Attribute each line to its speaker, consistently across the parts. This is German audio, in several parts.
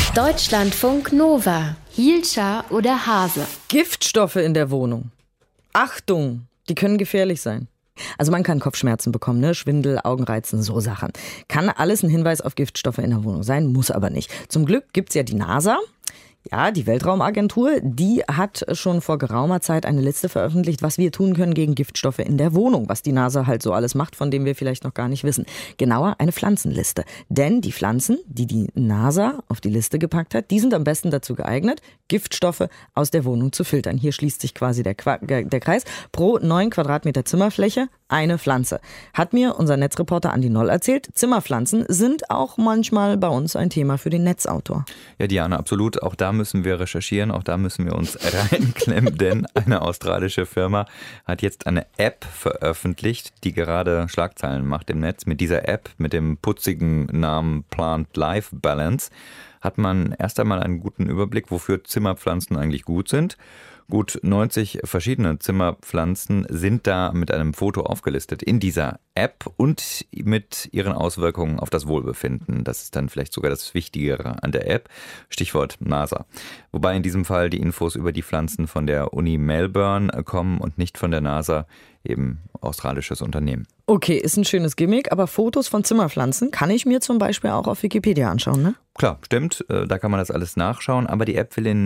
Speaker 1: Deutschlandfunk Nova. Hielscher oder Hase?
Speaker 2: Giftstoffe in der Wohnung. Achtung, die können gefährlich sein. Also man kann Kopfschmerzen bekommen, ne? Schwindel, Augenreizen, so Sachen. Kann alles ein Hinweis auf Giftstoffe in der Wohnung sein, muss aber nicht. Zum Glück gibt's ja die NASA. Ja, die Weltraumagentur, die hat schon vor geraumer Zeit eine Liste veröffentlicht, was wir tun können gegen Giftstoffe in der Wohnung, was die NASA halt so alles macht, von dem wir vielleicht noch gar nicht wissen. Genauer eine Pflanzenliste. Denn die Pflanzen, die die NASA auf die Liste gepackt hat, die sind am besten dazu geeignet, Giftstoffe aus der Wohnung zu filtern. Hier schließt sich quasi der Kreis. Pro 9 Quadratmeter Zimmerfläche eine Pflanze. Hat mir unser Netzreporter Andi Noll erzählt, Zimmerpflanzen sind auch manchmal bei uns ein Thema für den Netzautor.
Speaker 3: Ja, Diana, absolut. Auch da müssen wir recherchieren, auch da müssen wir uns reinklemmen, denn eine australische Firma hat jetzt eine App veröffentlicht, die gerade Schlagzeilen macht im Netz. Mit dieser App, mit dem putzigen Namen Plant-Life Balance, hat man erst einmal einen guten Überblick, wofür Zimmerpflanzen eigentlich gut sind. Gut 90 verschiedene Zimmerpflanzen sind da mit einem Foto aufgelistet in dieser App und mit ihren Auswirkungen auf das Wohlbefinden. Das ist dann vielleicht sogar das Wichtigere an der App. Stichwort NASA. Wobei in diesem Fall die Infos über die Pflanzen von der Uni Melbourne kommen und nicht von der NASA, eben australisches Unternehmen.
Speaker 2: Okay, ist ein schönes Gimmick, aber Fotos von Zimmerpflanzen kann ich mir zum Beispiel auch auf Wikipedia anschauen, ne?
Speaker 3: Klar, stimmt, da kann man das alles nachschauen, aber die App will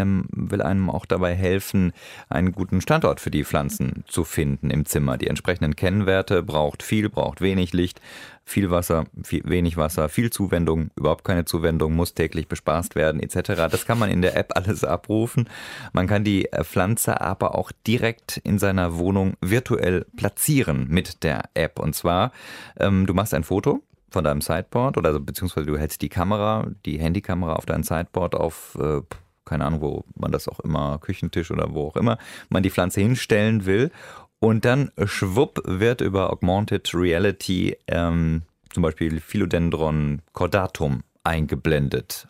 Speaker 3: einem auch dabei helfen, einen guten Standort für die Pflanzen zu finden im Zimmer. Die entsprechenden Kennwerte braucht wenig Licht, viel Wasser, wenig Wasser, viel Zuwendung, überhaupt keine Zuwendung, muss täglich bespaßt werden etc. Das kann man in der App alles abrufen. Man kann die Pflanze aber auch direkt in seiner Wohnung virtuell platzieren mit der App. Und zwar, du machst ein Foto von deinem Sideboard oder beziehungsweise du hältst die Handykamera auf dein Sideboard auf, keine Ahnung, wo man das auch immer, Küchentisch oder wo auch immer, man die Pflanze hinstellen will. Und dann schwupp wird über Augmented Reality zum Beispiel Philodendron cordatum eingeblendet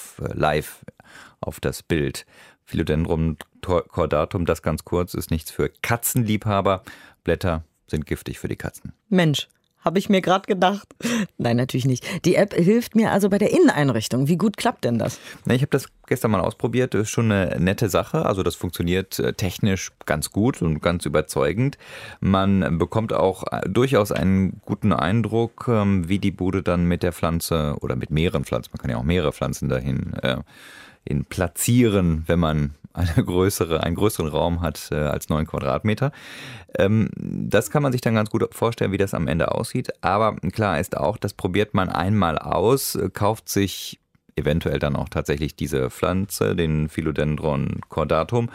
Speaker 3: live auf das Bild. Philodendron cordatum, das ganz kurz, ist nichts für Katzenliebhaber. Blätter sind giftig für die Katzen.
Speaker 2: Mensch. Habe ich mir gerade gedacht. Nein, natürlich nicht. Die App hilft mir also bei der Inneneinrichtung. Wie gut klappt denn das?
Speaker 3: Ich habe das gestern mal ausprobiert. Das ist schon eine nette Sache. Also das funktioniert technisch ganz gut und ganz überzeugend. Man bekommt auch durchaus einen guten Eindruck, wie die Bude dann mit der Pflanze oder mit mehreren Pflanzen, man kann ja auch mehrere Pflanzen dahin platzieren, wenn man einen größeren Raum hat als 9 Quadratmeter. Das kann man sich dann ganz gut vorstellen, wie das am Ende aussieht. Aber klar ist auch, das probiert man einmal aus, kauft sich eventuell dann auch tatsächlich diese Pflanze, den Philodendron cordatum.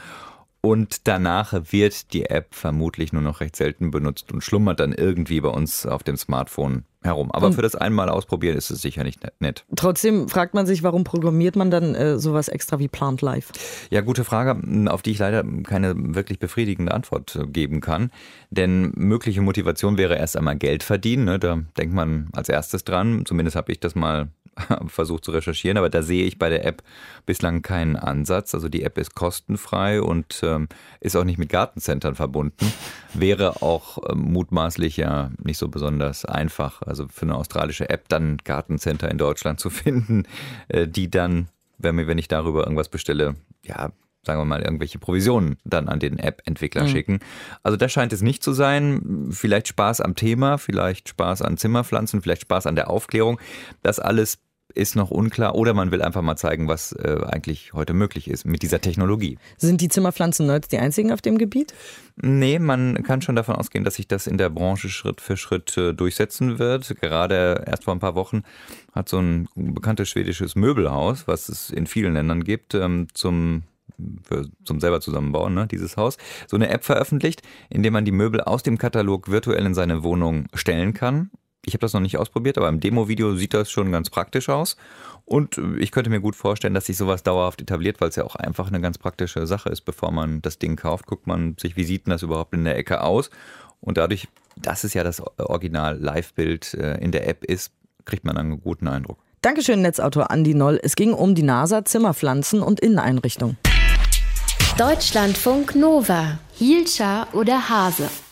Speaker 3: Und danach wird die App vermutlich nur noch recht selten benutzt und schlummert dann irgendwie bei uns auf dem Smartphone herum. Aber für das einmal ausprobieren ist es sicher nicht nett.
Speaker 2: Trotzdem fragt man sich, warum programmiert man dann sowas extra wie Plant Life?
Speaker 3: Ja, gute Frage, auf die ich leider keine wirklich befriedigende Antwort geben kann. Denn mögliche Motivation wäre erst einmal Geld verdienen. Ne? Da denkt man als erstes dran. Zumindest habe ich das mal versucht zu recherchieren, aber da sehe ich bei der App bislang keinen Ansatz. Also die App ist kostenfrei und ist auch nicht mit Gartencentern verbunden. Wäre auch mutmaßlich ja nicht so besonders einfach, also für eine australische App dann Gartencenter in Deutschland zu finden, die dann, wenn ich darüber irgendwas bestelle, ja, sagen wir mal, irgendwelche Provisionen dann an den App-Entwickler schicken. Also das scheint es nicht zu sein. Vielleicht Spaß am Thema, vielleicht Spaß an Zimmerpflanzen, vielleicht Spaß an der Aufklärung. Das alles ist noch unklar. Oder man will einfach mal zeigen, was eigentlich heute möglich ist mit dieser Technologie.
Speaker 2: Sind die Zimmerpflanzen-Nerds die einzigen auf dem Gebiet?
Speaker 3: Nee, man kann schon davon ausgehen, dass sich das in der Branche Schritt für Schritt durchsetzen wird. Gerade erst vor ein paar Wochen hat so ein bekanntes schwedisches Möbelhaus, was es in vielen Ländern gibt, zum selber zusammenbauen, ne, dieses Haus, so eine App veröffentlicht, in der man die Möbel aus dem Katalog virtuell in seine Wohnung stellen kann. Ich habe das noch nicht ausprobiert, aber im Demo-Video sieht das schon ganz praktisch aus. Und ich könnte mir gut vorstellen, dass sich sowas dauerhaft etabliert, weil es ja auch einfach eine ganz praktische Sache ist. Bevor man das Ding kauft, guckt man sich, wie sieht denn das überhaupt in der Ecke aus? Und dadurch, dass es ja das Original-Live-Bild in der App ist, kriegt man einen guten Eindruck.
Speaker 2: Dankeschön, Netzautor Andi Noll. Es ging um die NASA, Zimmerpflanzen und Inneneinrichtung.
Speaker 1: Deutschlandfunk Nova. Hielscher oder Hase?